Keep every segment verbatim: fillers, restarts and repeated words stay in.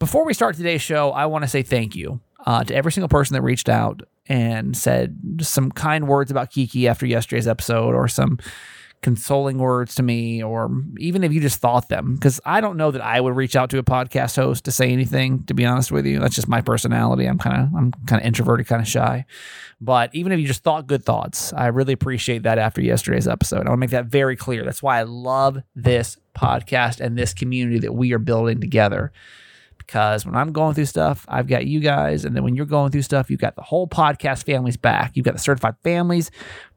before we start today's show, I want to say thank you uh, to every single person that reached out and said some kind words about Kiki after yesterday's episode, or some consoling words to me, or even if you just thought them, because I don't know that I would reach out to a podcast host to say anything, to be honest with you. That's just my personality. I'm kind of I'm kind of introverted, kind of shy. But even if you just thought good thoughts, I really appreciate that after yesterday's episode. I want to make that very clear. That's why I love this podcast and this community that we are building together. Because when I'm going through stuff, I've got you guys. And then when you're going through stuff, you've got the whole podcast family's back. You've got the certified families,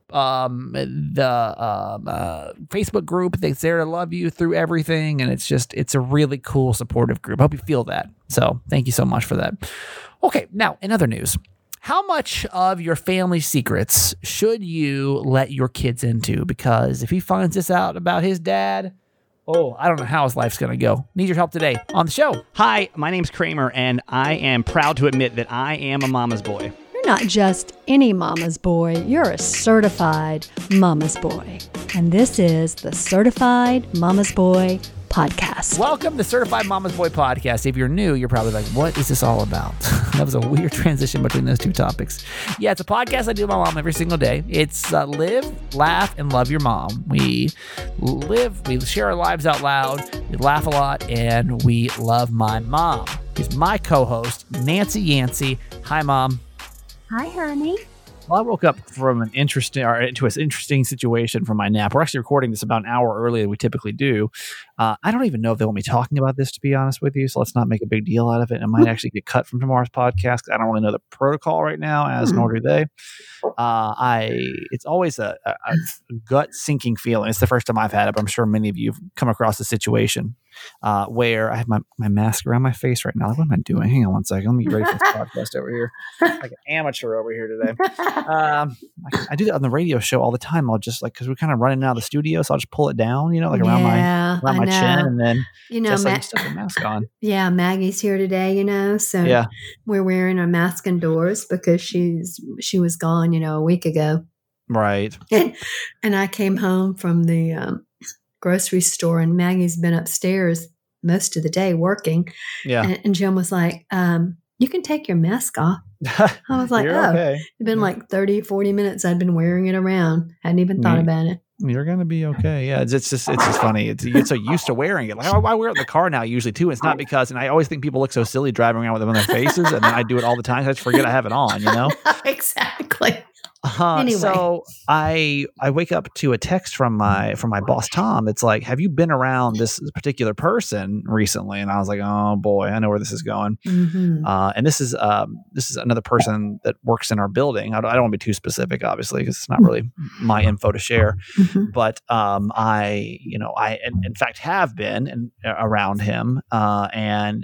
um, the um, uh, Facebook group that's there to love you through everything. And it's just, it's a really cool, supportive group. I hope you feel that. So thank you so much for that. Okay, now in other news, how much of your family secrets should you let your kids into? Because if he finds this out about his dad, oh, I don't know how his life's going to go. Need your help today on the show. Hi, my name's Kramer, and I am proud to admit that I am a mama's boy. You're not just any mama's boy. You're a certified mama's boy. And this is the Certified Mama's Boy Podcast. Welcome to Certified Mama's Boy Podcast. If you're new, you're probably like, what is this all about? That was a weird transition between those two topics. Yeah, it's a podcast I do with my mom every single day. It's uh, live, laugh, and love your mom. We live, we share our lives out loud, we laugh a lot, and we love my mom. She's my co-host, Nancy Yancey. Hi, Mom. Hi, honey. Well, I woke up from an interesting, or into an interesting situation from my nap. We're actually recording this about an hour earlier than we typically do. Uh, I don't even know if they want me talking about this, to be honest with you. So let's not make a big deal out of it. It might actually get cut from tomorrow's podcast. I don't really know the protocol right now, as nor do they. Uh, I it's always a, a, a gut sinking feeling. It's the first time I've had it, but I'm sure many of you have come across a situation uh, where I have my, my mask around my face right now. Like, what am I doing? Hang on one second. Let me get ready for this podcast over here. Like an amateur over here today. Um, I, I do that on the radio show all the time. I'll just like, because we're kind of running out of the studio, so I'll just pull it down, you know, like around yeah, my around my chin, and then you know, just Ma- like stuff the mask on. Yeah, Maggie's here today, you know, so yeah. we're wearing our mask indoors because she's she was gone, you know, a week ago. Right. And, and I came home from the um, grocery store, and Maggie's been upstairs most of the day working. Yeah. And, and Jim was like, um, you can take your mask off. I was like, You're oh, okay. It's been like thirty, forty minutes. I'd been wearing it around. Hadn't even thought Me- about it. You're gonna be okay. Yeah, it's, it's just it's just funny. It's, you get so used to wearing it. Like, oh, I wear it in the car now usually too. It's not because, and I always think people look so silly driving around with them on their faces, and then I do it all the time. I just forget I have it on. You know. Exactly. Uh, Anyway. So I I wake up to a text from my from my boss Tom. That's like, have you been around this particular person recently? And I was like, oh boy, I know where this is going. Mm-hmm. Uh, and this is um, this is another person that works in our building. I don't, I don't want to be too specific, obviously, because it's not really my info to share. Mm-hmm. But um, I, you know, I in, in fact have been in, around him, uh, and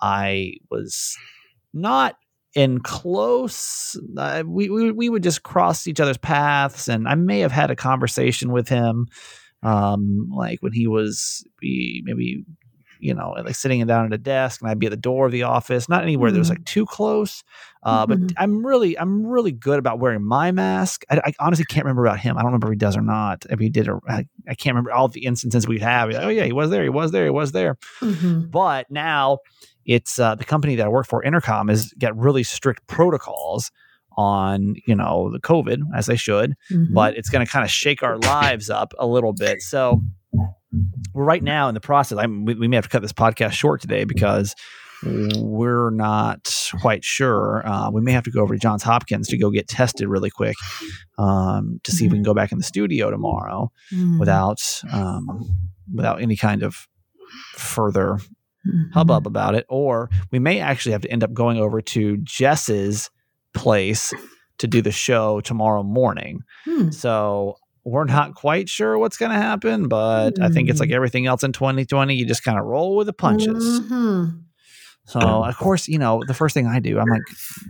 I was not in close. Uh, we, we we would just cross each other's paths, and I may have had a conversation with him, um, like when he was be maybe. You know, like sitting down at a desk, and I'd be at the door of the office, not anywhere mm-hmm. that was like too close. Uh, mm-hmm. But I'm really, I'm really good about wearing my mask. I, I honestly can't remember about him. I don't remember if he does or not. If he did, or I, I can't remember all the instances we'd have. Like, oh yeah, he was there. He was there. He was there. Mm-hmm. But now it's uh, the company that I work for, Intercom, has got really strict protocols on, you know, the COVID, as they should. Mm-hmm. But it's going to kind of shake our lives up a little bit. So we're right now in the process. I'm, we, we may have to cut this podcast short today because we're not quite sure. Uh, we may have to go over to Johns Hopkins to go get tested really quick um, to see if we can go back in the studio tomorrow mm. without um, without any kind of further mm-hmm. hubbub about it. Or we may actually have to end up going over to Jess's place to do the show tomorrow morning. Hmm. So we're not quite sure what's going to happen, but mm. I think it's like everything else in twenty twenty. You just kind of roll with the punches. Mm-hmm. So, of course, you know, the first thing I do, I'm like,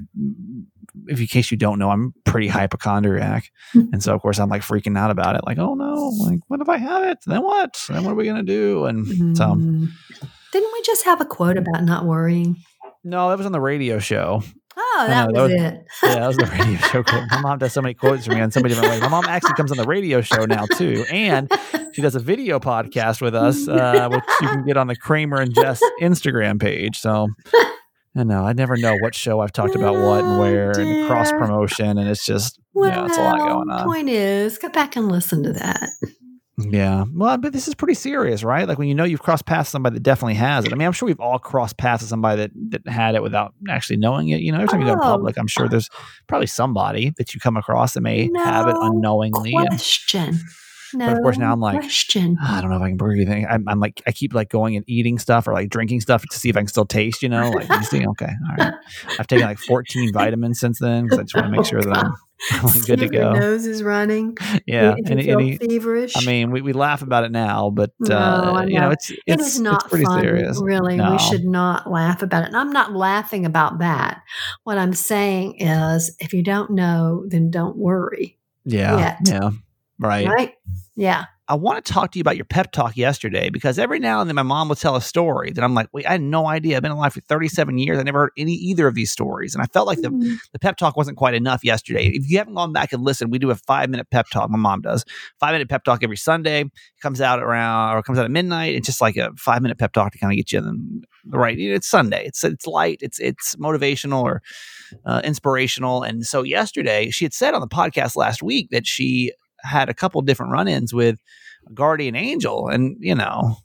if in case you don't know, I'm pretty hypochondriac. And so, of course, I'm like freaking out about it. Like, oh no, like, what if I have it? Then what? Then what are we going to do? And mm-hmm. so. Didn't we just have a quote about not worrying? No, that was on the radio show. Oh, that, know, was, that was it. Yeah, that was the radio show quote. My mom does so many quotes for me in so many different ways. My mom actually comes on the radio show now too. And she does a video podcast with us, uh, which you can get on the Kramer and Jess Instagram page. So I know I never know what show I've talked about what and where Oh, and cross dear. promotion, and it's just Well, yeah, it's a lot going on. Point is, go back and listen to that. Yeah. Well, but this is pretty serious, right? Like when you know you've crossed paths with somebody that definitely has it. I mean, I'm sure we've all crossed paths with somebody that, that had it without actually knowing it. You know, every time you go in Oh. public, I'm sure there's probably somebody that you come across that may have it No unknowingly. And, question. No but of course, now I'm like, question. I don't know if I can breathe anything. I'm, I'm like, I keep like going and eating stuff or like drinking stuff to see if I can still taste, you know, like, you see, okay, all right. I've taken like fourteen vitamins since then because I just want to make sure that I'm, I'm like, good to See if your go. nose is running. Yeah. If you And, feel and he, feverish. I mean, we, we laugh about it now, but No, uh, I you know, know. it's it it's, is not it's pretty fun, serious. really. No. We should not laugh about it. And I'm not laughing about that. What I'm saying is, if you don't know, then don't worry. Yeah, yet. yeah, right. Right? Yeah. I want to talk to you about your pep talk yesterday because every now and then my mom will tell a story that I'm like, wait, I had no idea. I've been alive for thirty-seven years. I never heard any either of these stories, and I felt like the Mhm. the pep talk wasn't quite enough yesterday. If you haven't gone back and listened, we do a five minute pep talk. My mom does five minute pep talk every Sunday. It comes out around or it comes out at midnight. It's just like a five minute pep talk to kind of get you in the right. It's Sunday. It's it's light. It's it's motivational or uh, inspirational. And so yesterday, she had said on the podcast last week that she had a couple different run-ins with a guardian angel, and you know,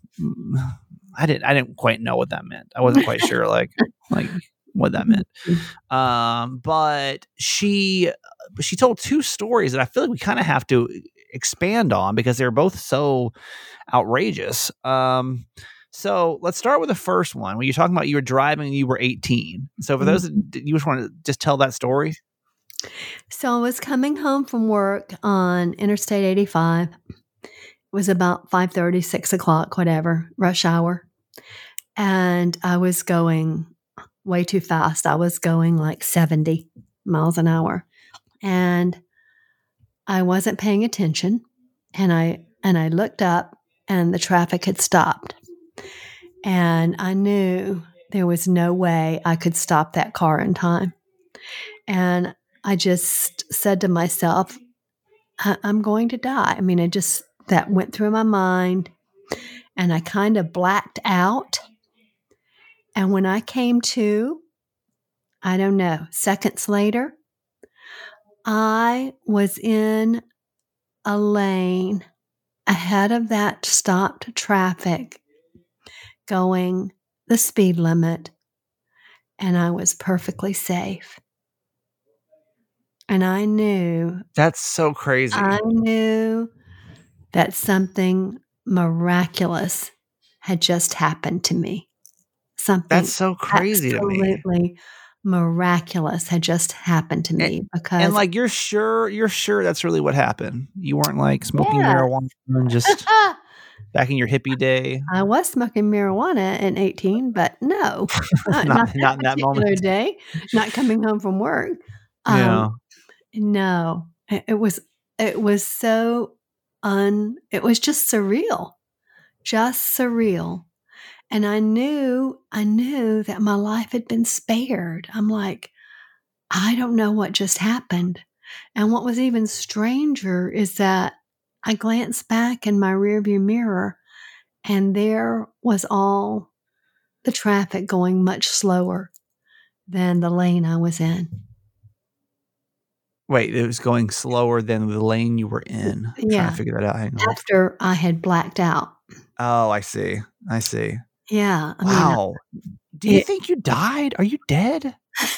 I didn't I didn't quite know what that meant. I wasn't quite sure like like what that meant. Um, but she she told two stories that I feel like we kind of have to expand on because they're both so outrageous. Um, so let's start with the first one. When you're talking about you were driving and you were eighteen. So for those that you just want to just tell that story. So I was coming home from work on Interstate eighty-five. It was about five thirty, six o'clock, whatever, rush hour. And I was going way too fast. I was going like seventy miles an hour. And I wasn't paying attention. And I and I looked up and the traffic had stopped. And I knew there was no way I could stop that car in time. And I just said to myself, I- I'm going to die. I mean, it just, that went through my mind and I kind of blacked out. And when I came to, I don't know, seconds later, I was in a lane ahead of that stopped traffic going the speed limit, and I was perfectly safe. And I knew, That's so crazy. I knew that something miraculous had just happened to me. Something That's so crazy to me. absolutely miraculous had just happened to me because And like you're sure you're sure that's really what happened. You weren't like smoking Yeah. marijuana and just back in your hippie day. I was smoking marijuana at eighteen, but no, not, Not- not in that particular moment. day, not coming home from work. Um, Yeah. No, it, it was, it was so un, it was just surreal, just surreal. And I knew, I knew that my life had been spared. I'm like, I don't know what just happened. And what was even stranger is that I glanced back in my rearview mirror and there was all the traffic going much slower than the lane I was in. Wait, it was going slower than the lane you were in. I'm trying Yeah. to figure that out. Hang on. After I had blacked out. Oh, I see. I see. Yeah. I mean, Wow. Do you it- think you died? Are you dead?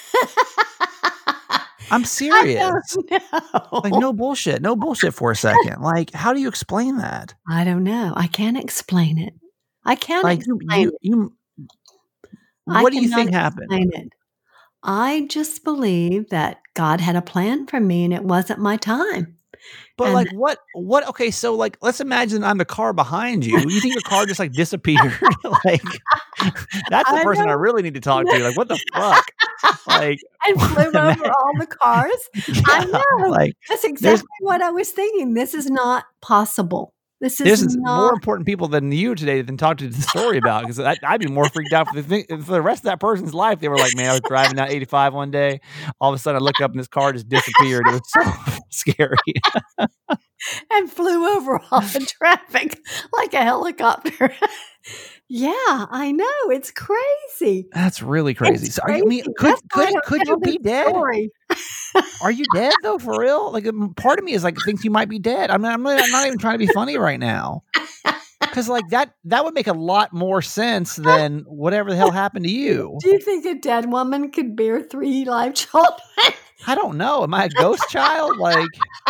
I'm I serious. don't know. Like no bullshit. No bullshit for a second. Like, how do you explain that? I don't know. I can't explain it. I can't Like you, explain you, you I what do you cannot think happened? explain it. I just believe that God had a plan for me and it wasn't my time. But And- like what what okay, so like let's imagine I'm the car behind you. You think your car just like disappeared? Like that's the I person I know. really need to talk to. Like what the fuck? Like And flew over all the cars. I yeah, know. like That's there's- exactly what I was thinking. This is not possible. This is there's not. more important people than you today than talk to the story about because I'd be more freaked out for the, thing, for the rest of that person's life. They were like, man, I was driving down eighty-five one day. All of a sudden I looked up and this car just disappeared. It was so scary. and flew over all the traffic like a helicopter. Yeah, I know. It's crazy. That's really crazy. It's So are you, I mean, crazy. could That's why I could don't could tell you be this dead? story. Are you dead though, for real? Like, um, part of me is like thinks you might be dead. I mean, I'm, really, I'm not even trying to be funny right now, because like that that would make a lot more sense than whatever the hell happened to you. Do you think a dead woman could bear three live children? I don't know. Am I a ghost child? Like,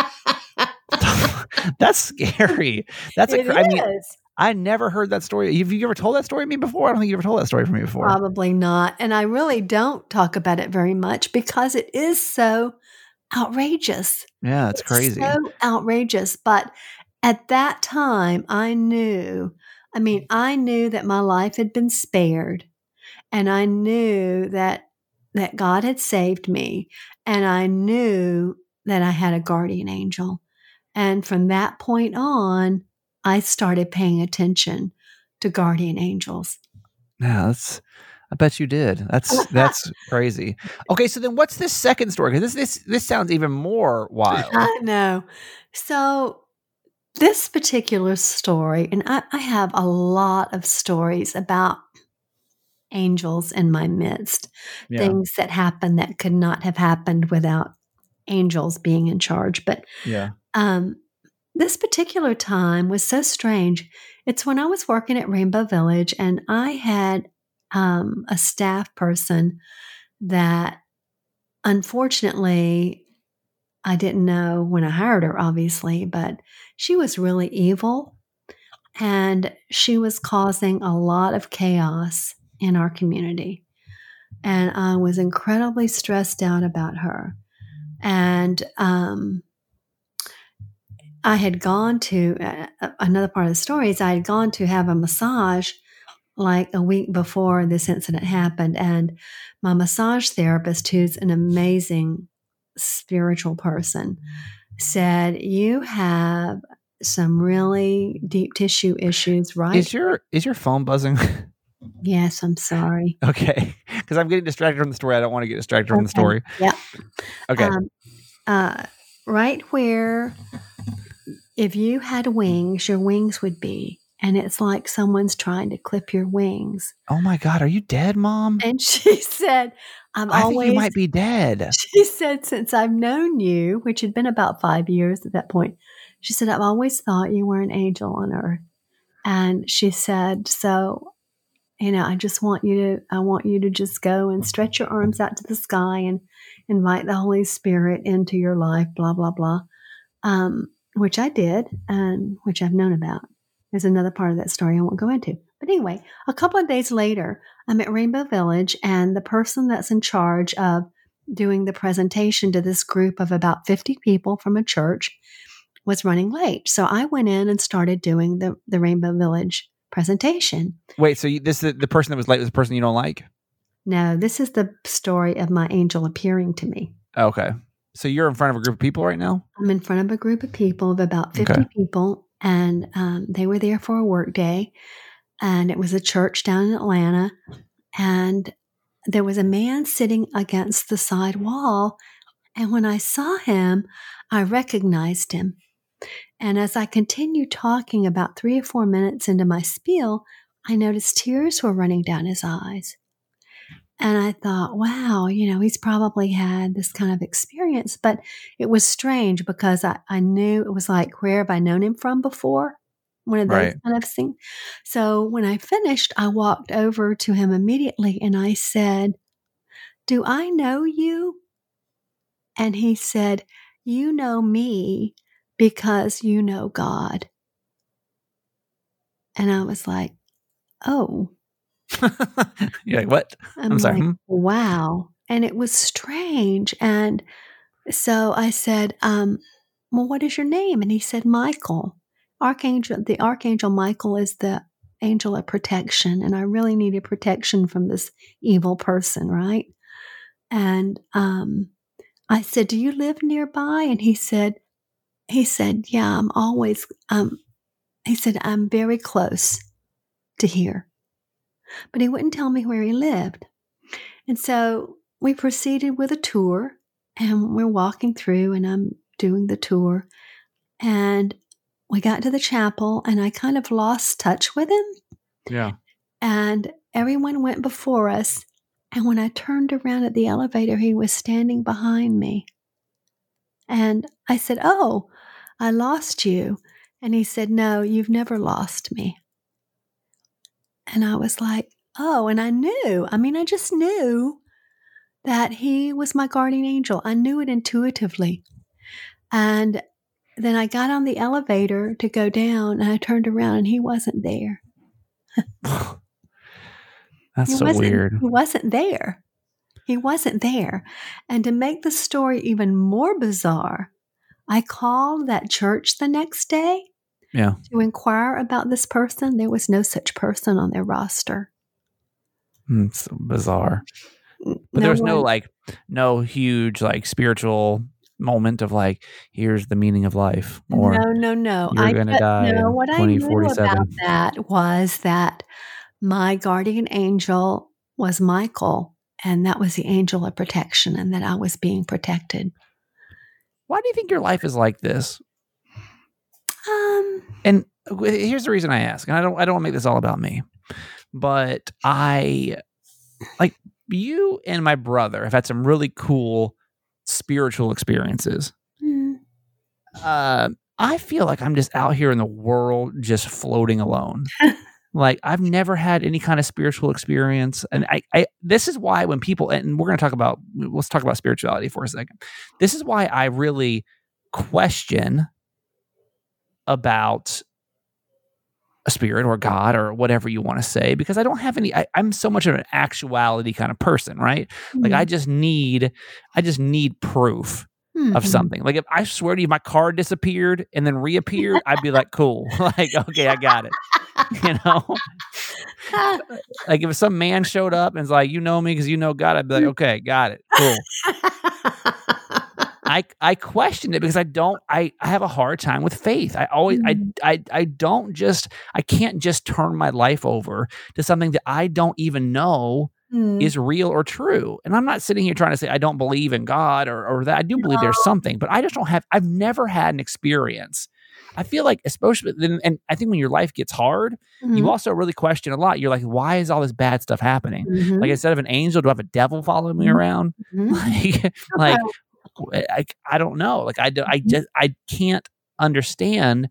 that's scary. That's a. It cr- I mean, is. I never heard that story. Have you ever told that story to me before? I don't think you ever told that story for me before. Probably not. And I really don't talk about it very much because it is so outrageous. Yeah, it's crazy. So outrageous. But at that time, I knew, I mean, I knew that my life had been spared, and I knew that that God had saved me, and I knew that I had a guardian angel. And from that point on, I started paying attention to guardian angels. Yeah, that's. I bet you did. That's that's crazy. Okay, so then what's this second story? Because this this this sounds even more wild. I know. So this particular story, and I, I have a lot of stories about angels in my midst, Yeah. things that happened that could not have happened without angels being in charge. But Yeah. um, this particular time was so strange. It's when I was working at Rainbow Village, and I had um, a staff person that unfortunately I didn't know when I hired her, obviously, but she was really evil, and she was causing a lot of chaos in our community. And I was incredibly stressed out about her. And um, I had gone to, uh, another part of the story is I had gone to have a massage like a week before this incident happened. And my massage therapist, who's an amazing spiritual person, said, "You have some really deep tissue issues, right?" Is your is your phone buzzing? Yes, I'm sorry. Okay, because I'm getting distracted from the story. I don't want to get distracted from the Okay. story. Yeah. Okay. Um, uh, right where, if you had wings, your wings would be. And it's like someone's trying to clip your wings. Oh my God, are you dead, Mom? And she said, I'm I always, think you might be dead. she said, since I've known you, which had been about five years at that point, she said, I've always thought you were an angel on earth. And she said, so, you know, I just want you to, I want you to just go and stretch your arms out to the sky and invite the Holy Spirit into your life, blah, blah, blah. Um, which I did, and which I've known about. There's another part of that story I won't go into. But anyway, a couple of days later, I'm at Rainbow Village, and the person that's in charge of doing the presentation to this group of about fifty people from a church was running late. So I went in and started doing the, the Rainbow Village presentation. Wait, so you, this the, the person that was late was the person you don't like? No, this is the story of my angel appearing to me. Okay. So you're in front of a group of people right now? I'm in front of a group of people, of about fifty Okay. people, and um, they were there for a work day. And it was a church down in Atlanta. And there was a man sitting against the side wall. And when I saw him, I recognized him. And as I continued talking, about three or four minutes into my spiel, I noticed tears were running down his eyes. And I thought, wow, you know, he's probably had this kind of experience. But it was strange because I, I knew it was like, where have I known him from before? One of those Right. kind of things. So when I finished, I walked over to him immediately and I said, do I know you? And he said, you know me because you know God. And I was like, oh. You're like, what? I'm, I'm sorry. like, Hmm? wow. And it was strange. And so I said, um, well, what is your name? And he said, Michael. Archangel, the Archangel Michael is the angel of protection. And I really needed protection from this evil person, right? And um, I said, do you live nearby? And he said, he said, yeah, I'm always, um, he said, I'm very close to here. But he wouldn't tell me where he lived. And so we proceeded with a tour, and we're walking through, and I'm doing the tour. And we got to the chapel, and I kind of lost touch with him. Yeah. And everyone went before us. And when I turned around at the elevator, he was standing behind me. And I said, "Oh, I lost you." And he said, "No, you've never lost me." And I was like, oh, and I knew. I mean, I just knew that he was my guardian angel. I knew it intuitively. And then I got on the elevator to go down, and I turned around, and he wasn't there. That's He so wasn't- weird. He wasn't there. He wasn't there. And to make the story even more bizarre, I called that church the next day Yeah. to inquire about this person. There was no such person on their roster. Mm, It's so bizarre. But there was no one- like, no huge like spiritual moment of like, here's the meaning of life, or no, no, no. you're I gonna ju- die No, in what I knew about 2047. that was that my guardian angel was Michael, and that was the angel of protection, and that I was being protected. Why do you think your life is like this? Um, And here's the reason I ask, and I don't I don't want to make this all about me, but I like you and my brother have had some really cool spiritual experiences. mm, Uh, I feel like I'm just out here in the world, just floating alone. Like I've never had any kind of spiritual experience, and I, I this is why when people, and we're going to talk about, let's talk about spirituality for a second. This is why I really question about a spirit or God or whatever you want to say, because I don't have any. I, I'm so much of an actuality kind of person, right? Like I just need, I just need proof of mhm. something. Like if I swear to you, my car disappeared and then reappeared, I'd be like, cool. Like, okay, I got it. You know, like if some man showed up and was like, you know me because you know God, I'd be like, okay, got it. Cool. I I question it because I don't I, I have a hard time with faith. I always I, I I don't just I can't just turn my life over to something that I don't even know Mm. is real or true. And I'm not sitting here trying to say I don't believe in God or, or that. I do believe there's something, but I just don't have, I've never had an experience. I feel like, especially, and I think when your life gets hard, Mhm. you also really question a lot. You're like, why is all this bad stuff happening? Mhm. Like instead of an angel, do I have a devil following me Mhm. around? Mhm. Like, like I, I don't know. Like I, do, I just, I can't understand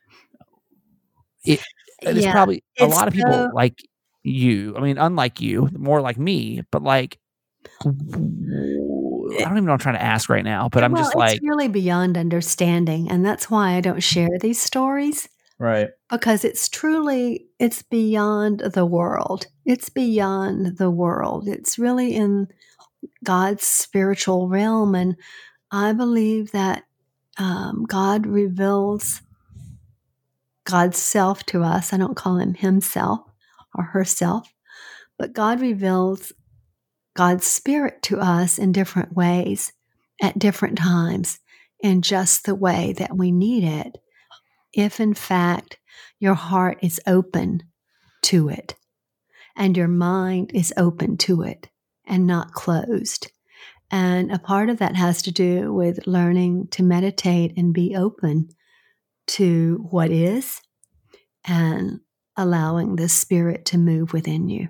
it. There's Yeah, probably a it's lot of people so- like you. I mean, unlike you, more like me, but like, I don't even know what I'm trying to ask right now, but I'm well, just like, it's really beyond understanding, and that's why I don't share these stories, right. because it's truly it's beyond the world. It's beyond the world. It's really in God's spiritual realm, and I believe that um, God reveals God's self to us. I don't call him himself or herself, but God reveals God's spirit to us in different ways at different times in just the way that we need it. If in fact your heart is open to it and your mind is open to it and not closed. And a part of that has to do with learning to meditate and be open to what is and allowing the spirit to move within you.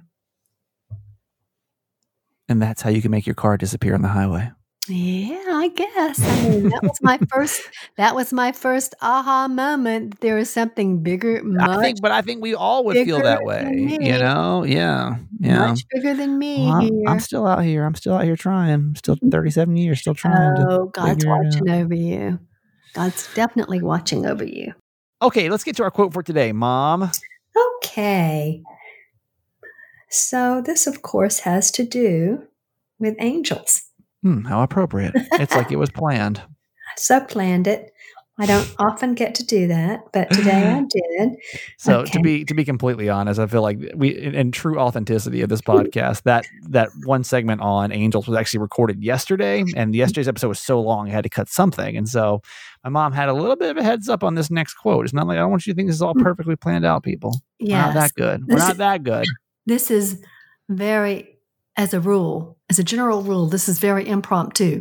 And that's how you can make your car disappear on the highway. Yeah, I guess. I mean, that was my first. That was my first aha moment. There is something bigger, much, I think, but I think we all would feel bigger that than way. me. You know? Yeah. Yeah. much bigger than me Well, I'm, here. I'm still out here. I'm still out here trying. Still thirty-seven years, still trying to. Oh, God's figure it watching out. over you. God's definitely watching over you. Okay, let's get to our quote for today, Mom. Okay. So this, of course, has to do with angels. Hmm, how appropriate. It's like it was planned. So planned it. I don't often get to do that, but today I did. So Okay. to be to be completely honest, I feel like we, in, in true authenticity of this podcast, that that one segment on angels was actually recorded yesterday, and yesterday's episode was so long I had to cut something, and so my mom had a little bit of a heads up on this next quote. It's not like I don't want you to think this is all perfectly planned out, people. We're not Yes. that good. We're This- not that good. This is very, as a rule, as a general rule, this is very impromptu.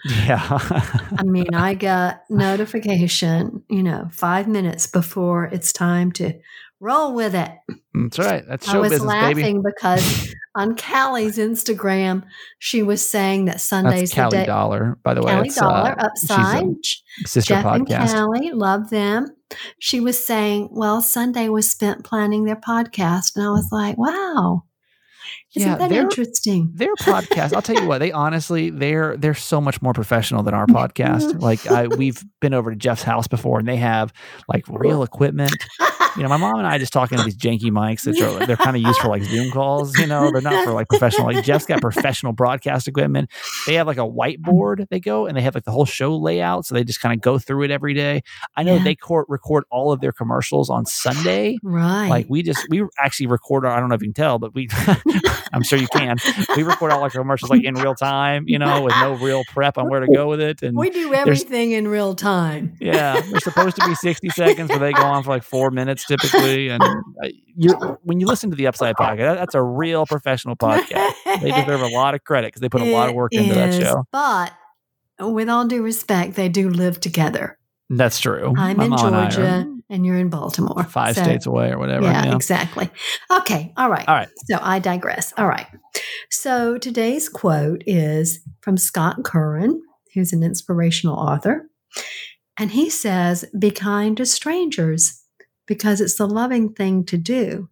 Yeah. I mean, I got notification, you know, five minutes before it's time to roll with it. That's right. That's I show was business, laughing baby. because on Callie's Instagram, she was saying that Sunday's That's the Callie day. Dollar, by the way. Callie It's, Dollar, uh, Upside, she's a sister Jeff and podcast. Callie, love them. She was saying, well, Sunday was spent planning their podcast. And I was like, wow. Isn't Yeah, that they're- interesting? Their podcast, I'll tell you what, they honestly, they're they're so much more professional than our podcast. Like I, we've been over to Jeff's house before, and they have like real equipment. You know, my mom and I just talking to these janky mics that are they're kind of used for like Zoom calls. You know, they're not for like professional. Like Jeff's got professional broadcast equipment. They have like a whiteboard. They go and they have like the whole show layout, so they just kind of go through it every day. I know Yeah. they court, record all of their commercials on Sunday. Right. Like we just we actually record our, I don't know if you can tell, but we I'm sure you can. We record all our commercials like in real time, you know, with no real prep on where to go with it. And we do everything in real time. yeah, they're supposed to be sixty seconds, but they go on for like four minutes typically. And uh, you, when you listen to the Upside podcast, that, that's a real professional podcast. They deserve a lot of credit because they put a lot of work It into that is, show. But with all due respect, they do live together. That's true. I'm My in mom and I are Georgia and you're in Baltimore. five So- states away or whatever. Yeah, Yeah. exactly. Okay. All right. All right. So I digress. All right. So today's quote is from Scott Curran, who's an inspirational author. And he says, be kind to strangers because it's the loving thing to do.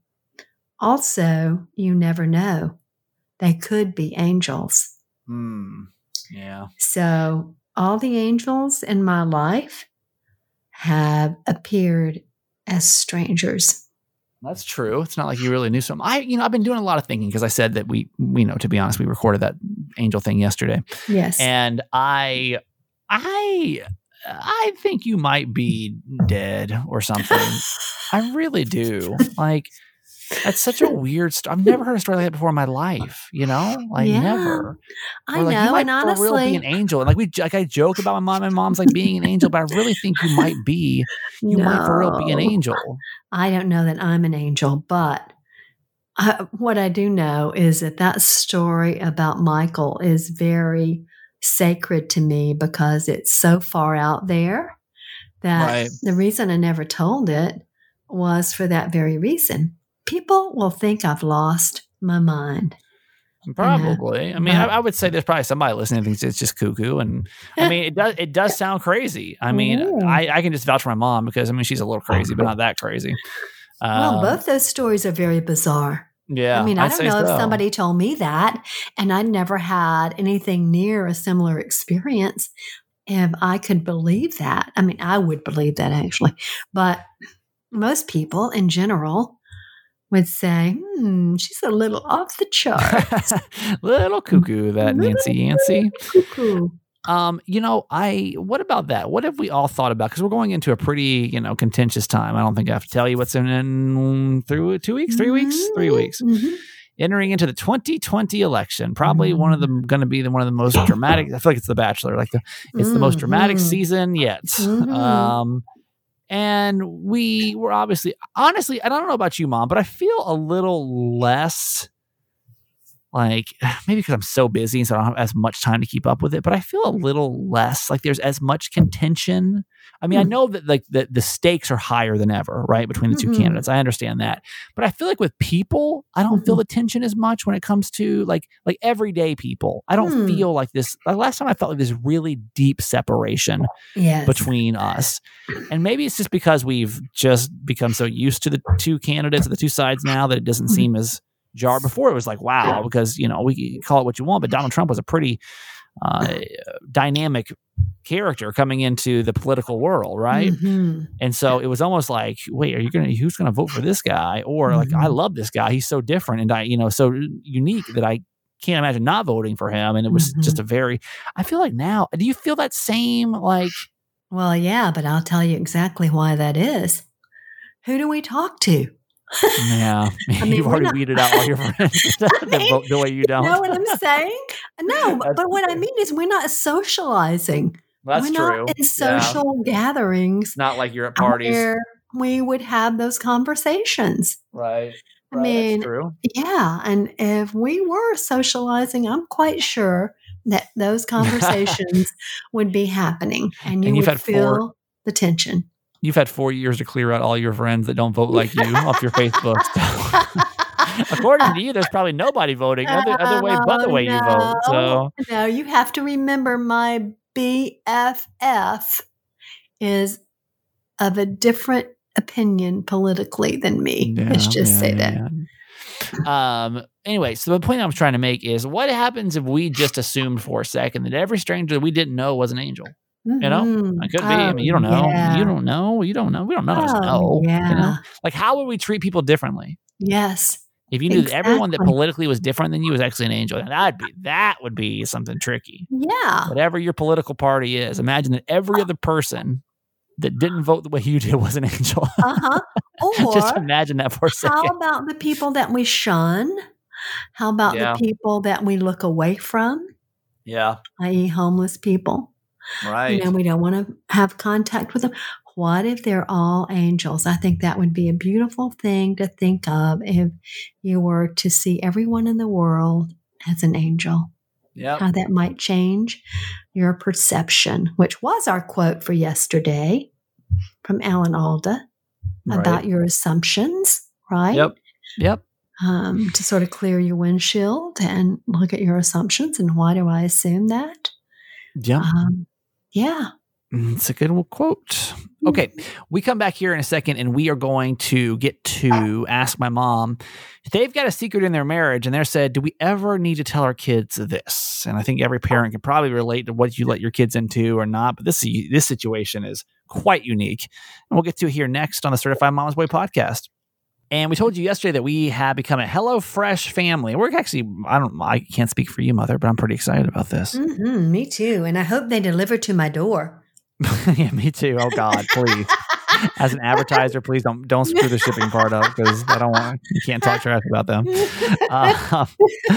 Also, you never know. They could be angels. Hmm. Yeah. So all the angels in my life have appeared as strangers. That's true. It's not like you really knew something. I, you know, I've been doing a lot of thinking because I said that we, you know, to be honest, we recorded that angel thing yesterday, Yes. and I, I, I think you might be dead or something. I really do. Like, that's such a weird story. I've never heard a story like that before in my life. You know, like Yeah. never. I Or like, you know, might and for real honestly, be an angel. And like we, like I joke about my mom and mom's like being an angel, but I really think you might be. You might for real be an No. angel. I don't know that I'm an angel, but I, what I do know is that that story about Michael is very sacred to me because it's so far out there that Right. the reason I never told it was for that very reason. People will think I've lost my mind. Probably. I mean, I, But- I would say there's probably somebody listening who thinks it's just cuckoo, and I mean, it does. It does sound crazy. I mean, Yeah. I, I can just vouch for my mom because I mean, she's a little crazy, but not that crazy. Well, Um, both those stories are very bizarre. Yeah. I mean, I I'd don't say know if so. somebody told me that, and I never had anything near a similar experience. If I could believe that, I mean, I would believe that actually, but most people in general would say, hmm, she's a little off the chart. Little cuckoo, that Nancy Yancey. Cuckoo. Um, you know, I. What about that? What have we all thought about? Because we're going into a pretty, you know, contentious time. I don't think I have to tell you what's in, in through two weeks, three weeks, three weeks. Mhm. Entering into the twenty twenty election, probably one of them going to be the, one of the most dramatic. I feel like it's The Bachelor, like the it's the most dramatic Mhm. season yet. Mhm. Um, and we were obviously, honestly, I don't know about you, Mom, but I feel a little less like maybe because I'm so busy and so I don't have as much time to keep up with it. But I feel a little less like there's as much contention. I mean, I Hmm. know that like the, the stakes are higher than ever, right, between the two Mhm. candidates. I understand that, but I feel like with people, I don't feel Mhm. the tension as much when it comes to like like everyday people. I don't Hmm. feel like this. Like last time I felt like this really deep separation Yes. between us, and maybe it's just because we've just become so used to the two candidates, the two sides now that it doesn't Mm-hmm. seem as jar. Before it was like wow, because you know we can call it what you want, but Donald Trump was a pretty uh, dynamic character coming into the political world, right? Mhm. And so it was almost like, wait, are you gonna who's gonna vote for this guy? Or like, I Mhm. love this guy. He's so different and I, you know, so unique that I can't imagine not voting for him. And it was Mhm. just a very. I feel like now. Do you feel that same like? Well, yeah, but I'll tell you exactly why that is. Who do we talk to? Yeah, I mean, you've we're already not- weeded out all your friends that mean, vote the way you don't. You know what I'm saying? No, but, That's but what I true. mean is we're not socializing. That's we're true. not in Yeah. social gatherings Not like you're at parties, where we would have those conversations. right? I Right, mean, that's true. yeah. And if we were socializing, I'm quite sure that those conversations would be happening, and you And you've would had feel four- the tension. You've had four years to clear out all your friends that don't vote like you off your Facebook. According to you, there's probably nobody voting other, other way but the Oh, way you vote. So no. No, you have to remember my B F F is of a different opinion politically than me. Let's just yeah, say yeah, that. yeah. Um. Anyway, so the point I was trying to make is, what happens if we just assumed for a second that every stranger that we didn't know was an angel? You know, Mhm. it could be. Oh, I mean, you don't know. yeah. You don't know. You don't know. We don't know. Just Oh, know. yeah. You know, like, how would we treat people differently Yes. if you knew that everyone that Exactly. politically was different than you was actually an angel? And that'd be that would be something tricky. Yeah. Whatever your political party is, imagine that every other person that didn't vote the way you did was an angel. Uh-huh. Just Or imagine that for a second. how about the people that we shun? How about Yeah. the people that we look away from, Yeah. that is homeless people? Right. You know, we don't want to have contact with them. What if they're all angels? I think that would be a beautiful thing to think of if you were to see everyone in the world as an angel. Yep. How that might change your perception, which was our quote for yesterday from Alan Alda about Right. your assumptions, right? Yep. Yep. Um, to sort of clear your windshield and look at your assumptions and why do I assume that? Yep. Um, yeah. It's a good quote. Okay, we come back here in a second, and we are going to get to ask my mom. They've got a secret in their marriage, and they're said, do we ever need to tell our kids this? And I think every parent can probably relate to what you let your kids into or not, but this this situation is quite unique. And we'll get to it here next on the Certified Mama's Boy podcast. And we told you yesterday that we have become a HelloFresh family. We're actually, I don't, I can't speak for you, Mother, but I'm pretty excited about this. Mm-hmm, me too. And I hope they deliver to my door. Yeah, me too. Oh God, please. As an advertiser, please don't don't screw the shipping part up because I don't want you can't talk trash about them. Uh,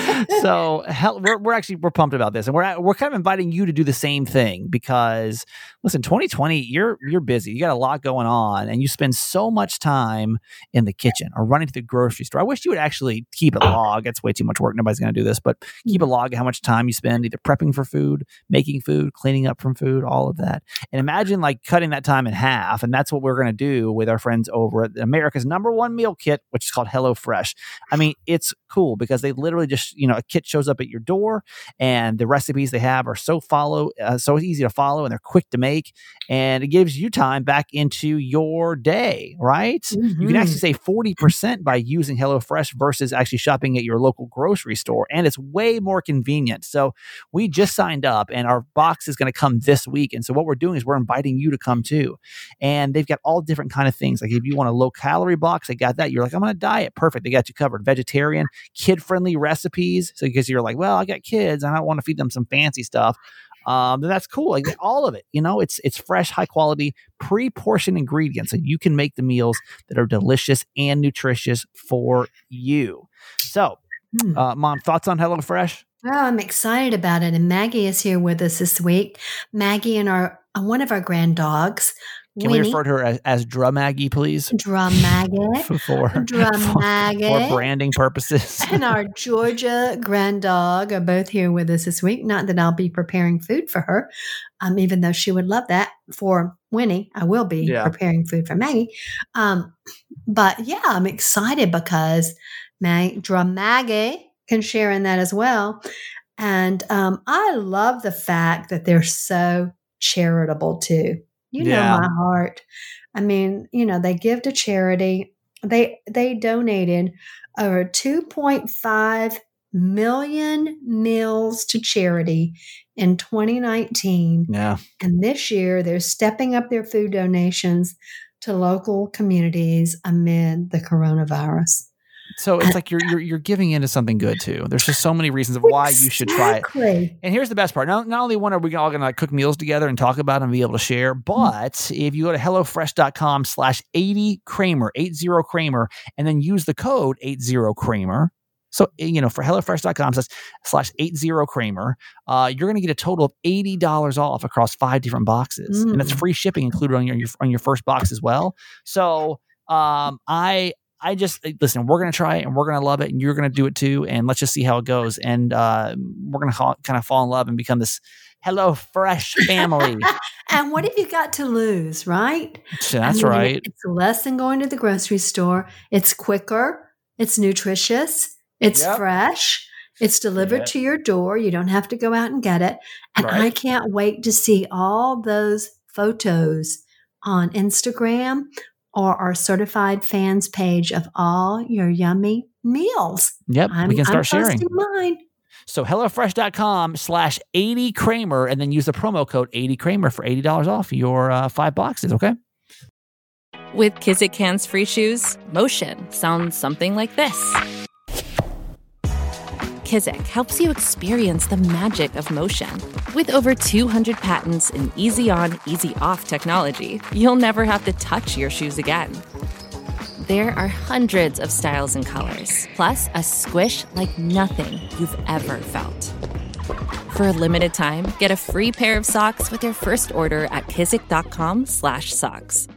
so hell, we're we're actually we're pumped about this, and we're we're kind of inviting you to do the same thing because listen, twenty twenty, you're you're busy, you got a lot going on, and you spend so much time in the kitchen or running to the grocery store. I wish you would actually keep a log. That's way too much work. Nobody's going to do this, but keep a log of how much time you spend either prepping for food, making food, cleaning up from food, all of that. And imagine like cutting that time in half, and that's what we're going to do with our friends over at America's number one meal kit, which is called HelloFresh. I mean, it's cool because they literally just, you know, a kit shows up at your door, and the recipes they have are so follow, uh, so easy to follow, and they're quick to make, and it gives you time back into your day, right? Mm-hmm. You can actually save forty percent by using HelloFresh versus actually shopping at your local grocery store, and it's way more convenient. So we just signed up, and our box is going to come this week, and so what we're doing is we're inviting you to come too. And they've got all different kind of things. Like if you want a low calorie box, they got that. You're like, I'm on a diet. Perfect. They got you covered. Vegetarian, kid friendly recipes. So because you're like, well, I got kids, and I don't want to feed them some fancy stuff. Um, then that's cool. Like all of it, you know, it's it's fresh, high quality, pre-portioned ingredients, so you can make the meals that are delicious and nutritious for you. So, uh, Mom, thoughts on HelloFresh? Oh, I'm excited about it. And Maggie is here with us this week. Maggie and our uh, one of our grand dogs. Can Winnie, we refer to her as, as Drum Maggie, please? Drum Maggie. for, Drum for, Maggie. for branding purposes. And our Georgia grand dog are both here with us this week. Not that I'll be preparing food for her, um, even though she would love that. For Winnie, I will be Yeah. preparing food for Maggie. Um, but yeah, I'm excited because Mag- Drum Maggie can share in that as well. And um, I love the fact that they're so charitable too. You know Yeah. my heart. I mean, you know, they give to charity. They they donated over two point five million meals to charity in twenty nineteen. Yeah. And this year they're stepping up their food donations to local communities amid the coronavirus. So it's like you're you're you're giving into something good too. There's just so many reasons of why you should try it. Exactly. And here's the best part. Not, not only one are we all going to like cook meals together and talk about them and be able to share, but if you go to HelloFresh.com slash 80 Kramer, 80 Kramer, and then use the code 80 Kramer. So, you know, for HelloFresh.com slash, slash 80 Kramer, uh, you're going to get a total of eighty dollars off across five different boxes. Mm. And that's free shipping included on your, your on your first box as well. So um, I I just listen. We're gonna try it, and we're gonna love it, and you're gonna do it too. And let's just see how it goes. And uh, we're gonna ha- kind of fall in love and become this Hello Fresh family. And what have you got to lose, right? So that's I mean, right. It's less than going to the grocery store. It's quicker. It's nutritious. It's Yep. fresh. It's delivered Yeah. to your door. You don't have to go out and get it. And Right. I can't wait to see all those photos on Instagram or our certified fans page of all your yummy meals. Yep, I'm, we can start I'm sharing. posting mine. So HelloFresh.com slash 80 Kramer and then use the promo code eighty Kramer for eighty dollars off your uh, five boxes, okay? With Kizik Hands Free Shoes, motion sounds something like this. Kizik helps you experience the magic of motion. With over two hundred patents and easy-on, easy-off technology, you'll never have to touch your shoes again. There are hundreds of styles and colors, plus a squish like nothing you've ever felt. For a limited time, get a free pair of socks with your first order at kizik.com slash socks.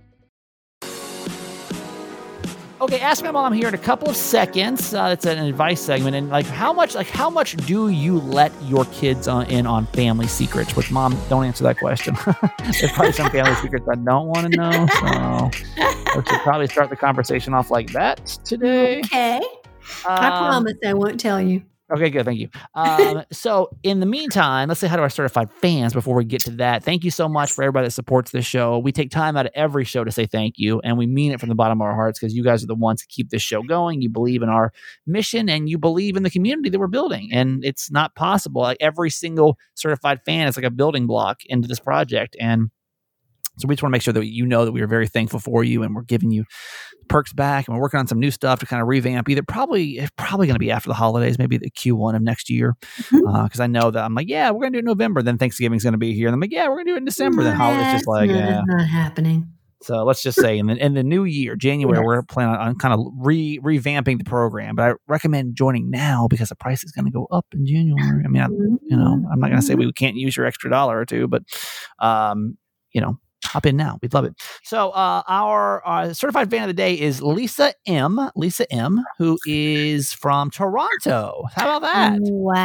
Okay, Ask My Mom here in a couple of seconds. Uh, it's an advice segment, and like how much, like how much do you let your kids on, in on family secrets? Which, Mom, don't answer that question. There's probably some family secrets I don't want to know, so we should probably start the conversation off like that today. Okay. I Um, promise I won't tell you. Okay, good. Thank you. Um, so in the meantime, let's say hi to our certified fans before we get to that. Thank you so much for everybody that supports this show. We take time out of every show to say thank you, and we mean it from the bottom of our hearts because you guys are the ones that keep this show going. You believe in our mission, and you believe in the community that we're building. And it's not possible. Like every single certified fan is like a building block into this project. And so we just want to make sure that you know that we are very thankful for you, and we're giving you perks back, and we're working on some new stuff to kind of revamp. Either probably, it's probably going to be after the holidays, maybe the Q one of next year, because Mm-hmm. uh, I know that I'm like, yeah, we're going to do it in November. Then Thanksgiving's going to be here, and I'm like, yeah, we're going to do it in December. Then holidays just like, no, yeah. that's not happening. So let's just say in the in the new year, January, Yes. we're planning on, on kind of re revamping the program. But I recommend joining now because the price is going to go up in January. I mean, I, you know, I'm not going to say we can't use your extra dollar or two, but um, you know. Hop in now. We'd love it. So uh, our uh, certified fan of the day is Lisa M. Lisa M., who is from Toronto. How about that?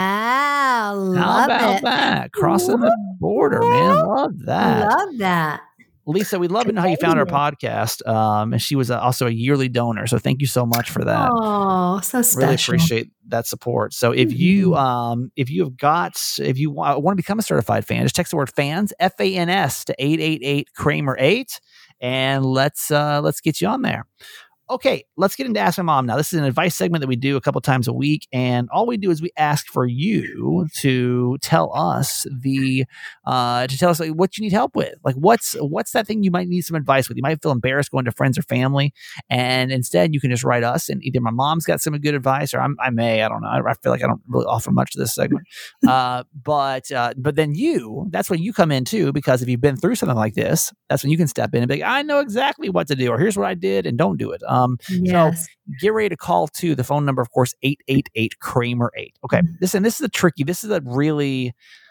Wow. How Love about it. that? Crossing the border, man. Love that. Love that. Lisa, we'd love to know how you found our podcast. Um, and she was uh, also a yearly donor. So thank you so much for that. Oh, so special. Really appreciate that support. So if you um if you have got if you wa- want to become a certified fan, just text the word fans F A N S to eight eight eight Kramer eight, and let's uh let's get you on there. Okay, let's get into Ask My Mom now. This is an advice segment that we do a couple times a week, and all we do is we ask for you to tell us the uh, to tell us like, what you need help with. Like, what's what's that thing you might need some advice with? You might feel embarrassed going to friends or family, and instead you can just write us. And either my mom's got some good advice, or I'm, I may, I don't know. I, I feel like I don't really offer much to this segment, uh, but uh, but then you, that's when you come in too, because if you've been through something like this, that's when you can step in and be like, I know exactly what to do, or here's what I did, and don't do it. Um, Yes. So get ready to call to the phone number, of course, eight eight eight Kramer eight. Okay. This and this is a tricky, this is a really,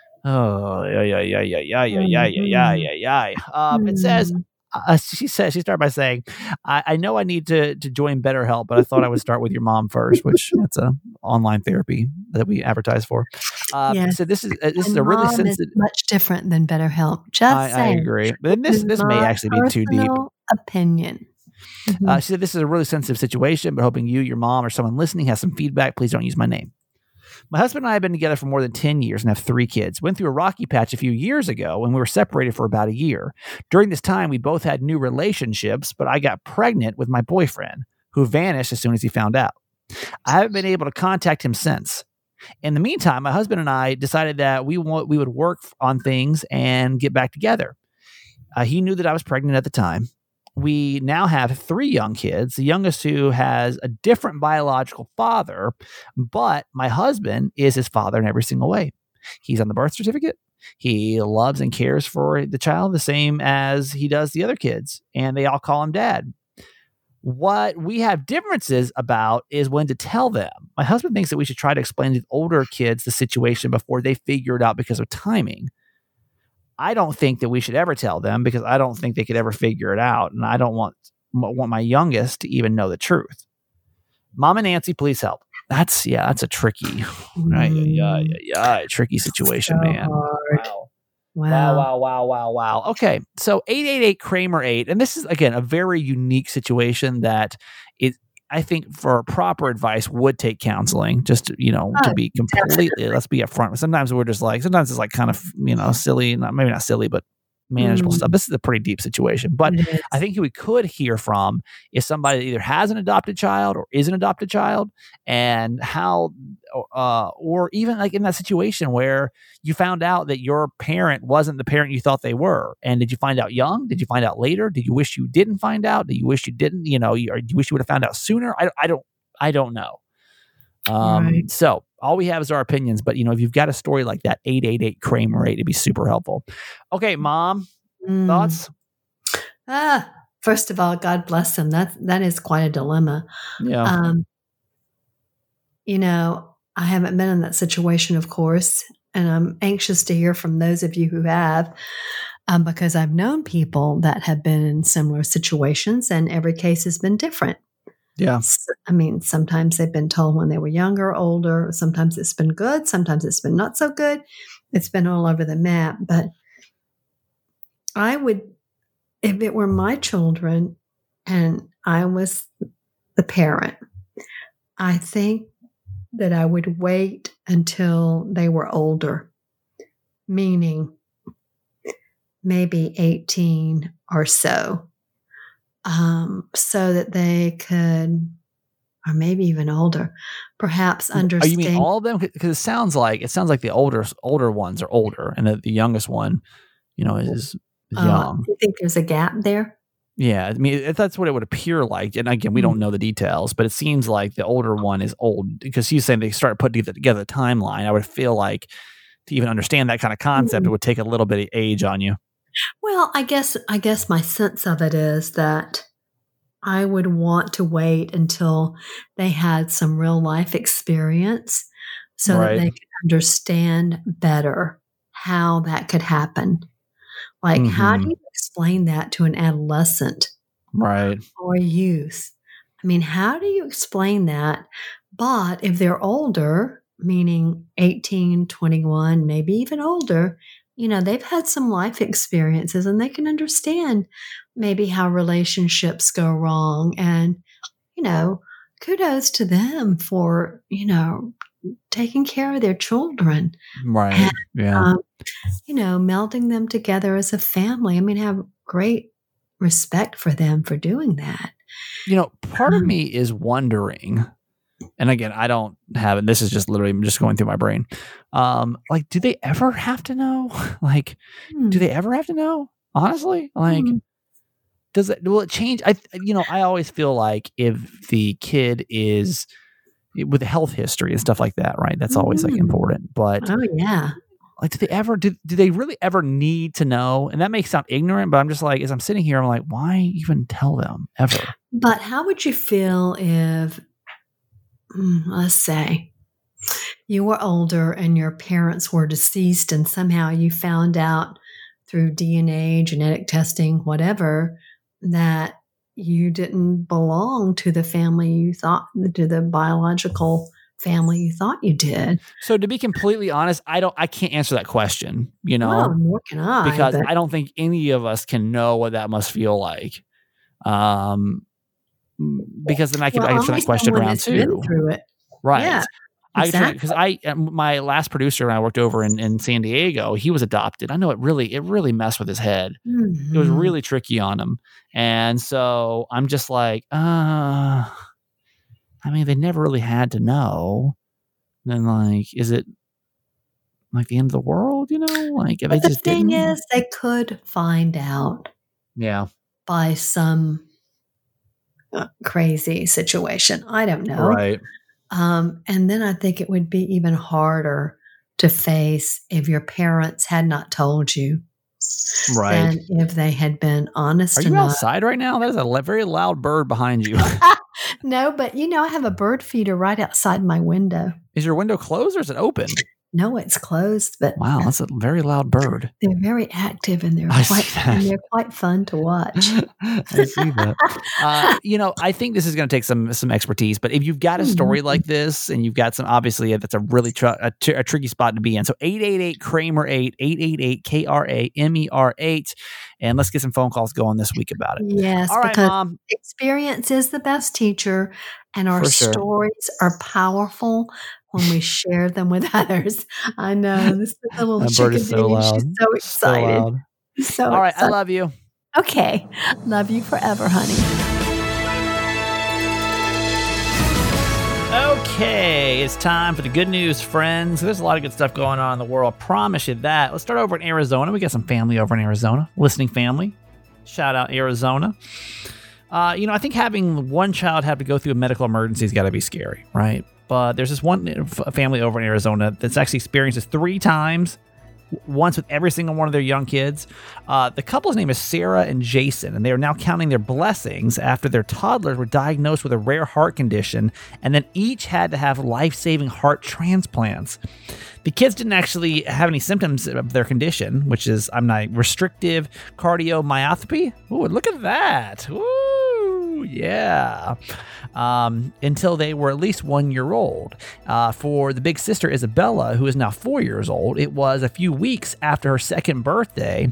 oh, yeah, yeah, yeah, yeah, yeah, yeah, yeah, yeah, yeah, yeah, yeah. Um, it says, uh, she says, she started by saying, I, I know I need to, to join BetterHelp, but I thought I would start with your mom first, which that's a online therapy that we advertise for. Uh, Yes. So this is, uh, this is And a really mom is sensitive, much different than BetterHelp. Just I, I saying. agree. But then this, this may My actually be too deep. personal Opinion. Mhm. Uh, she said, this is a really sensitive situation, but hoping you, your mom, or someone listening has some feedback. Please don't use my name. My husband and I have been together for more than ten years and have three kids. Went through a rocky patch a few years ago when we were separated for about a year. During this time, we both had new relationships, but I got pregnant with my boyfriend, who vanished as soon as he found out. I haven't been able to contact him since. In the meantime, my husband and I decided that we want, we would work on things and get back together. Uh, he knew that I was pregnant at the time. We now have three young kids, the youngest who has a different biological father, but my husband is his father in every single way. He's on the birth certificate. He loves and cares for the child the same as he does the other kids, and they all call him dad. What we have differences about is when to tell them. My husband thinks that we should try to explain to the older kids the situation before they figure it out because of timing. I don't think that we should ever tell them because I don't think they could ever figure it out. And I don't want want my youngest to even know the truth. Mama Nancy, please help. That's yeah, that's a tricky, right? Yeah, yeah, yeah, tricky situation, So man. hard. Wow. Wow. Wow, wow, wow, wow, wow. Okay, so eight eight eight Kramer eight, and this is again a very unique situation that it, I think, for proper advice would take counseling. Just to, you know, Oh, to be completely, let's be upfront. Sometimes we're just like, sometimes it's like kind of you know silly, not maybe not silly, but manageable Mm. stuff. This is a pretty deep situation, but It is. I think who we could hear from is somebody that either has an adopted child or is an adopted child, and how, uh, or even like in that situation where you found out that your parent wasn't the parent you thought they were. And did you find out young? Did you find out later? Did you wish you didn't find out? Did you wish you didn't, you know, you, or do you wish you would have found out sooner? I, I don't, I don't know. Um, Right. so all we have is our opinions, but you know, if you've got a story like that, eight eight eight Kramer eight, it'd be super helpful. Okay, Mom, Mm. thoughts? Ah, first of all, God bless them. That that is quite a dilemma. Yeah. Um, you know, I haven't been in that situation, of course, and I'm anxious to hear from those of you who have, um, because I've known people that have been in similar situations, and every case has been different. yeah. S- I mean, sometimes they've been told when they were younger, older. Sometimes it's been good. Sometimes it's been not so good. It's been all over the map. But I would, if it were my children and I was the parent, I think that I would wait until they were older, meaning maybe eighteen or so, um, so that they could, or maybe even older, perhaps Oh, understand. you mean all of them? Because it sounds like it sounds like the older older ones are older, and the, the youngest one, you know, is, is uh, young. do you think there's a gap there? Yeah, I mean if that's what it would appear like. And again, we don't know the details, but it seems like the older one is old because he's saying they started putting together the timeline. I would feel like to even understand that kind of concept, Mhm. it would take a little bit of age on you. Well, I guess I guess my sense of it is that I would want to wait until they had some real life experience so Right. that they could understand better how that could happen. Like, how Mhm. do you explain that to an adolescent Right. or youth? I mean, how do you explain that? But if they're older, meaning eighteen, twenty-one, maybe even older, you know, they've had some life experiences and they can understand maybe how relationships go wrong. And, you know, kudos to them for, you know, taking care of their children, Right. Yeah. um, you know, melding them together as a family. I mean, I have great respect for them for doing that. You know, part of Um, me is wondering, and again, I don't have it. This is just literally just going through my brain. Um, like, do they ever have to know? Like, hmm, do they ever have to know? Honestly, like, hmm, does it? Will it change? I, you know, I always feel like if the kid is with health history and stuff like that, right? That's always like Mhm. important. But Oh, yeah. like, do they ever? Do, do they really ever need to know? And that may sound ignorant, but I'm just like, as I'm sitting here, I'm like, why even tell them ever? But how would you feel if, mm, let's say, you were older and your parents were deceased, and somehow you found out through D N A, genetic testing, whatever, that you didn't belong to the family you thought, to the biological family you thought you did? So to be completely honest, I don't. I can't answer that question. You know. Well, nor can I. because but- I don't think any of us can know what that must feel like. Um, because then I could well, I could only turn that question someone around that's been too, through it. right? Yeah, I because exactly. I um, my last producer when I worked over in, in San Diego, he was adopted. I know it really it really messed with his head. It was Mhm. really tricky on him, and so I'm just like, uh, I mean, they never really had to know. Then like, is it like the end of the world? You know, like if they But the just thing didn't. is, they could find out Yeah, by some uh, crazy situation. I don't know. right. Um, and then I think it would be even harder to face if your parents had not told you Right. than if they had been honest Are you enough. outside right now? That is a le- very loud bird behind you. No, but you know, I have a bird feeder right outside my window. Is your window closed or is it open? No, it's closed, but Wow, that's a very loud bird. they're very active and they're I quite see that. and they're quite fun to watch. I see that. Uh, you know, I think this is going to take some some expertise. But if you've got a story like this, and you've got some, obviously, that's a really tr- a, tr- a tricky spot to be in. So eight eight eight Kramer eight, eight eight eight K R A M E R eight, and let's get some phone calls going this week about it. Yes, All right, because Mom. experience is the best teacher, and our For sure. stories are powerful when we share them with others. I know this is a little That bird chickadee. is so loud. She's so excited. So loud. So All right, I excited. love you. Okay, love you forever, honey. Okay, it's time for the good news, friends. There's a lot of good stuff going on in the world. I promise you that. Let's start over in Arizona. We got some family over in Arizona, listening family. Shout out Arizona. Uh, you know, I think having one child have to go through a medical emergency has got to be scary, right? But there's this one f- family over in Arizona that's actually experienced this three times, once with every single one of their young kids. Uh, the couple's name is Sarah and Jason, and they are now counting their blessings after their toddlers were diagnosed with a rare heart condition, and then each had to have life-saving heart transplants. The kids didn't actually have any symptoms of their condition, which is, I'm not, restrictive cardiomyopathy. Ooh, look at that. Ooh, yeah. Um, until they were at least one year old. Uh, for the big sister, Isabella, who is now four years old, it was a few weeks after her second birthday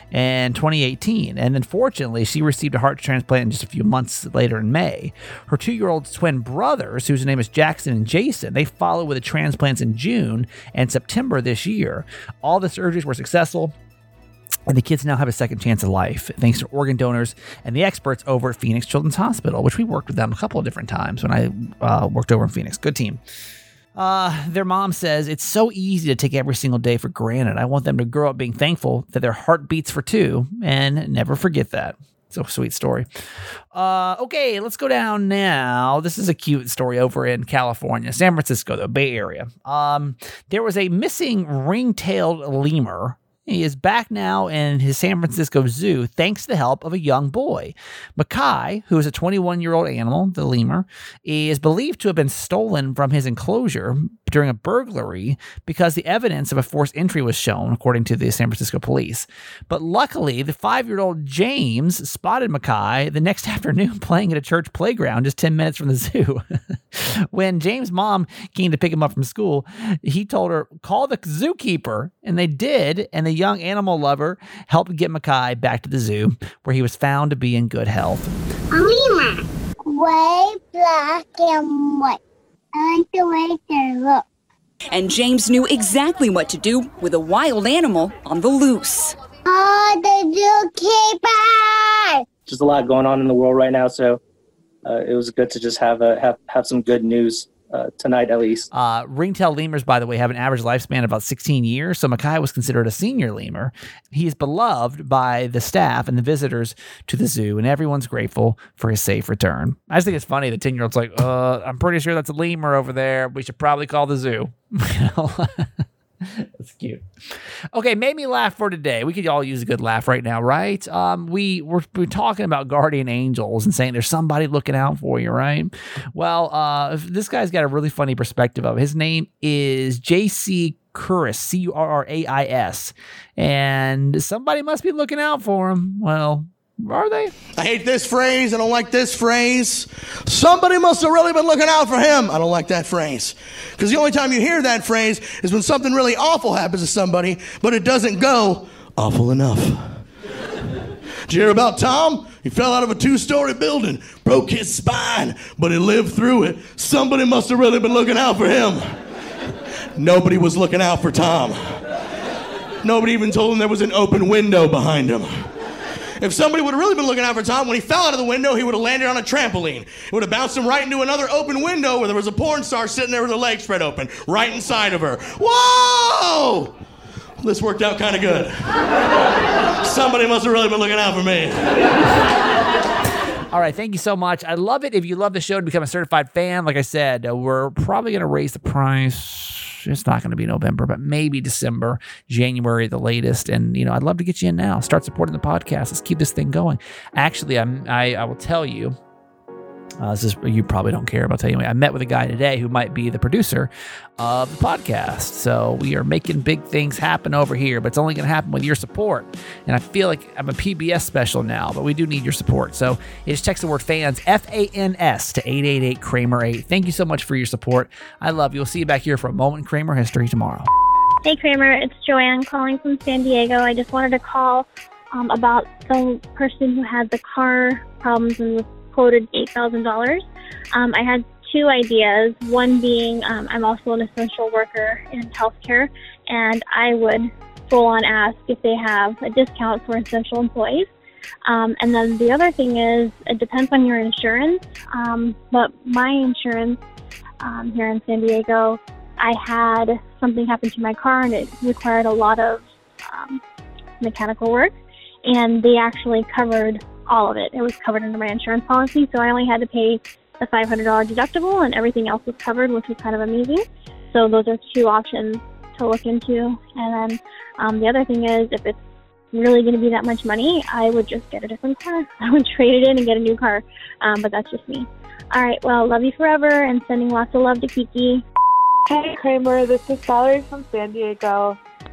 in twenty eighteen. And then fortunately, she received a heart transplant just a few months later in May. Her two-year-old twin brothers, whose name is Jackson and Jason, they followed with the transplants in June and September this year. All the surgeries were successful, and the kids now have a second chance of life, thanks to organ donors and the experts over at Phoenix Children's Hospital, which we worked with them a couple of different times when I uh, worked over in Phoenix. Good team. Uh, their mom says, it's so easy to take every single day for granted. I want them to grow up being thankful that their heart beats for two and never forget that. So sweet story. Uh, okay, let's go down now. This is a cute story over in California, San Francisco, the Bay Area. Um, there was a missing ring-tailed lemur. He is back now in his San Francisco zoo thanks to the help of a young boy. Makai, who is a twenty-one-year-old animal, the lemur, is believed to have been stolen from his enclosure during a burglary because the evidence of a forced entry was shown, according to the San Francisco police. But luckily, the five-year-old James spotted Makai the next afternoon playing at a church playground just ten minutes from the zoo. When James' mom came to pick him up from school, he told her, call the zookeeper, and they did, and the young animal lover helped get Makai back to the zoo, where he was found to be in good health. Lemur, white, black, and white. I like the way they look. And James knew exactly what to do with a wild animal on the loose. Oh, the zookeeper! Just a lot going on in the world right now, so uh, it was good to just have a have have some good news. Uh, tonight, at least. Uh, ringtail lemurs, by the way, have an average lifespan of about sixteen years, so Makai was considered a senior lemur. He is beloved by the staff and the visitors to the zoo, and everyone's grateful for his safe return. I just think it's funny. The ten-year-old's like, uh, I'm pretty sure that's a lemur over there. We should probably call the zoo. You know? That's cute. Okay, made me laugh for today. We could all use a good laugh right now, right? Um, we we're, we're talking about guardian angels and saying there's somebody looking out for you, right? Well, uh, this guy's got a really funny perspective of it. His name is J C Curris, C U R R A I S, and somebody must be looking out for him. Well, are they? I hate this phrase. I don't like this phrase. Somebody must have really been looking out for him. I don't like that phrase. Because the only time you hear that phrase is when something really awful happens to somebody, but it doesn't go awful enough. Did you hear about Tom? He fell out of a two-story building, broke his spine, but he lived through it. Somebody must have really been looking out for him. Nobody was looking out for Tom. Nobody even told him there was an open window behind him. If somebody would have really been looking out for Tom, when he fell out of the window, he would have landed on a trampoline. It would have bounced him right into another open window where there was a porn star sitting there with her legs spread open, right inside of her. Whoa! This worked out kind of good. Somebody must have really been looking out for me. All right, thank you so much. I love it if you love the show to become a certified fan. Like I said, uh, we're probably going to raise the price. It's not going to be November, but maybe December, January, the latest. And, you know, I'd love to get you in now. Start supporting the podcast. Let's keep this thing going. Actually, I'm, I, I will tell you, Uh, this is, you probably don't care, but I'll tell you anyway. I met with a guy today who might be the producer of the podcast. So we are making big things happen over here, but it's only going to happen with your support. And I feel like I'm a P B S special now, but we do need your support. So you just text the word fans, F A N S, to eight eight eight Kramer eight. Thank you so much for your support. I love you. We'll see you back here for a moment in Kramer history tomorrow. Hey, Kramer. It's Joanne calling from San Diego. I just wanted to call um, about the person who had the car problems and was quoted eight thousand dollars. Um, I had two ideas. One being um, I'm also an essential worker in healthcare, and I would full on ask if they have a discount for essential employees. Um, and then the other thing is it depends on your insurance. Um, but my insurance um, here in San Diego, I had something happen to my car, and it required a lot of um, mechanical work, and they actually covered all of it. It was covered under my insurance policy, so I only had to pay the five hundred dollars deductible, and everything else was covered, which was kind of amazing. So those are two options to look into. And then um, the other thing is, if it's really going to be that much money, I would just get a different car. I would trade it in and get a new car, um, but that's just me. All right, well, love you forever, and sending lots of love to Kiki. Hey, Kramer, this is Valerie from San Diego,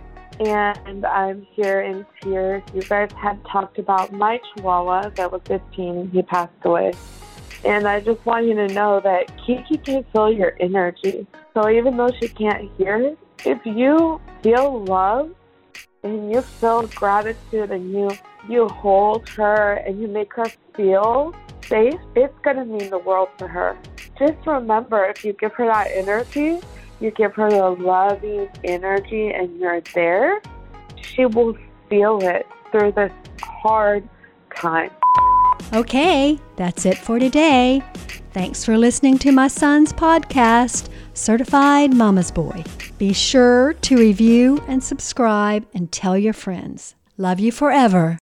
and I'm here in tears. You guys had talked about my chihuahua that was fifteen. He passed away. And I just want you to know that Kiki can feel your energy. So even though she can't hear it, if you feel love and you feel gratitude and you, you hold her and you make her feel safe, it's going to mean the world to her. Just remember, if you give her that energy, you give her the loving energy and you're there, she will feel it through this hard time. Okay, that's it for today. Thanks for listening to my son's podcast, Certified Mama's Boy. Be sure to review and subscribe and tell your friends. Love you forever.